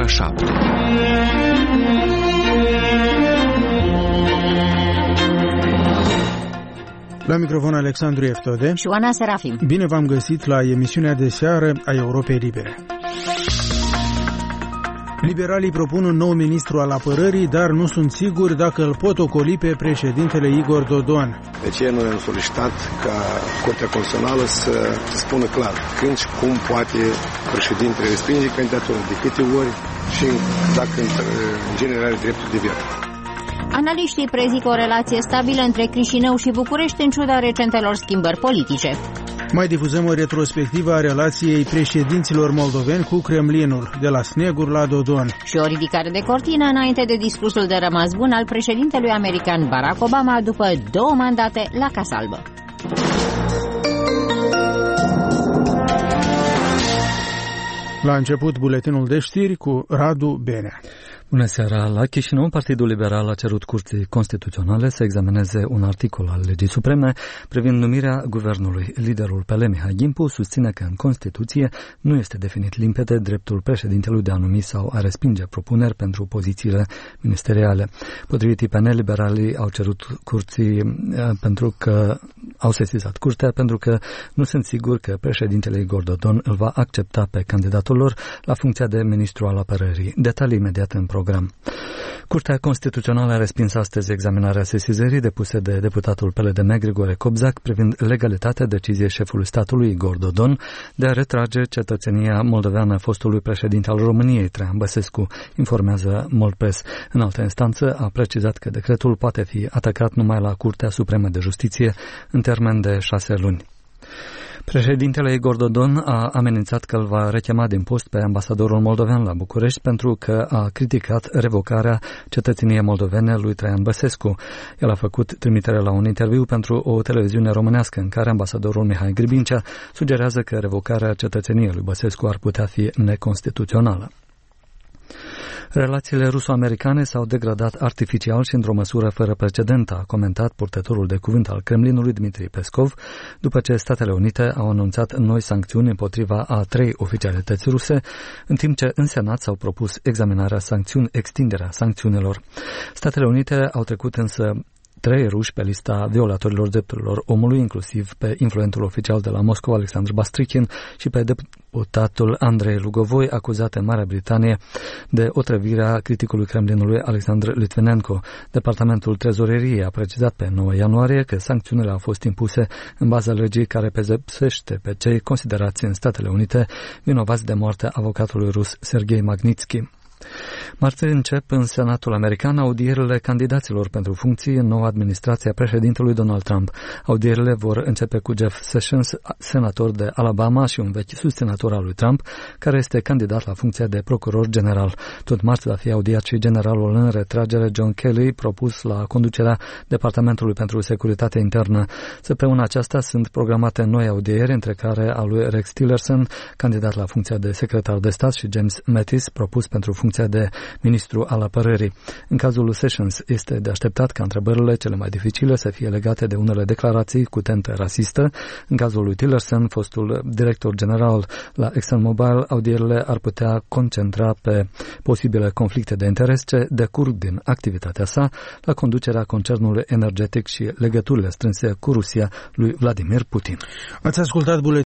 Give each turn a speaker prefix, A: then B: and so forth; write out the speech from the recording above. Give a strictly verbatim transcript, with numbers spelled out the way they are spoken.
A: ora șapte.
B: La microfon Alexandru Eftode
C: și Oana Serafim.
B: Bine v-am găsit la emisiunea de seară a Europei Libere. Liberalii propun un nou ministru al apărării, dar nu sunt siguri dacă îl pot ocoli pe președintele Igor Dodon.
D: De ce noi am solicitat ca Curtea Constituțională să spună clar când și cum poate președintele respinge candidatura, de câte ori și dacă în general are dreptul de veto.
C: Analiștii prezic o relație stabilă între Chișinău și București în ciuda recentelor schimbări politice.
B: Mai difuzăm o retrospectivă a relației președinților moldoveni cu Kremlinul, de la Snegur la Dodon.
C: Și o ridicare de cortină înainte de discursul de rămas bun al președintelui american Barack Obama după două mandate la Casa Albă.
B: La început, buletinul de știri cu Radu Benea.
E: Bună seara! La Chișinău, Partidul Liberal a cerut Curții Constituționale să examineze un articol al Legii Supreme privind numirea guvernului. Liderul P L, Mihai Gimpu, susține că în Constituție nu este definit limpede dreptul președintelui de a numi sau a respinge propuneri pentru pozițiile ministeriale. Potrivit I P N, liberalii au cerut curții pentru că au sesizat curtea pentru că nu sunt siguri că președintele Igor Dodon îl va accepta pe candidatul lor la funcția de ministru al apărării. Detalii imediat în program. Curtea Constituțională a respins astăzi examinarea sesizării depuse de deputatul P L D M Grigore Cobzac privind legalitatea deciziei șefului statului Igor Dodon de a retrage cetățenia moldoveană fostului președinte al României, Traian Băsescu, informează Moldpress. În altă instanță a precizat că decretul poate fi atacat numai la Curtea Supremă de Justiție în termen de șase luni. Președintele Igor Dodon a amenințat că îl va rechema din post pe ambasadorul moldovean la București pentru că a criticat revocarea cetățeniei moldovene lui Traian Băsescu. El a făcut trimitere la un interviu pentru o televiziune românească în care ambasadorul Mihai Gribincea sugerează că revocarea cetățeniei lui Băsescu ar putea fi neconstituțională. Relațiile ruso-americane s-au degradat artificial și într-o măsură fără precedent, a comentat purtătorul de cuvânt al Kremlinului Dmitri Peskov, după ce Statele Unite au anunțat noi sancțiuni împotriva a trei oficialități ruse, în timp ce în Senat s-au propus examinarea sancțiuni, extinderea sancțiunilor. Statele Unite au trecut însă trei ruși pe lista violatorilor drepturilor omului, inclusiv pe influentul oficial de la Moscova, Alexandru Bastrichin, și pe deputatul Andrei Lugovoi, acuzat în Marea Britanie de otrăvirea criticului Kremlinului Alexandru Litvinenko. Departamentul Trezoreriei a precizat pe nouă ianuarie că sancțiunile au fost impuse în baza legii care pedepsește pe cei considerați în Statele Unite vinovați de moartea avocatului rus Sergei Magnitsky. Marți încep în Senatul American audierile candidaților pentru funcții în noua administrație a președintelui Donald Trump. Audierile vor începe cu Jeff Sessions, senator de Alabama și un vechi susținător al lui Trump, care este candidat la funcția de procuror general. Tot marți va fi audiat și generalul în retragere John Kelly, propus la conducerea Departamentului pentru Securitate Internă. Săptămâna aceasta sunt programate noi audieri, între care a lui Rex Tillerson, candidat la funcția de secretar de stat, și James Mattis, propus pentru funcția de ministru al apărării. În cazul lui Sessions este de așteptat ca întrebările cele mai dificile să fie legate de unele declarații cu tentă rasistă. În cazul lui Tillerson, fostul director general la ExxonMobil, audierile ar putea concentra pe posibile conflicte de interes ce decurg din activitatea sa la conducerea concernului energetic și legăturile strânse cu Rusia lui Vladimir Putin.
B: Ați ascultat buletinul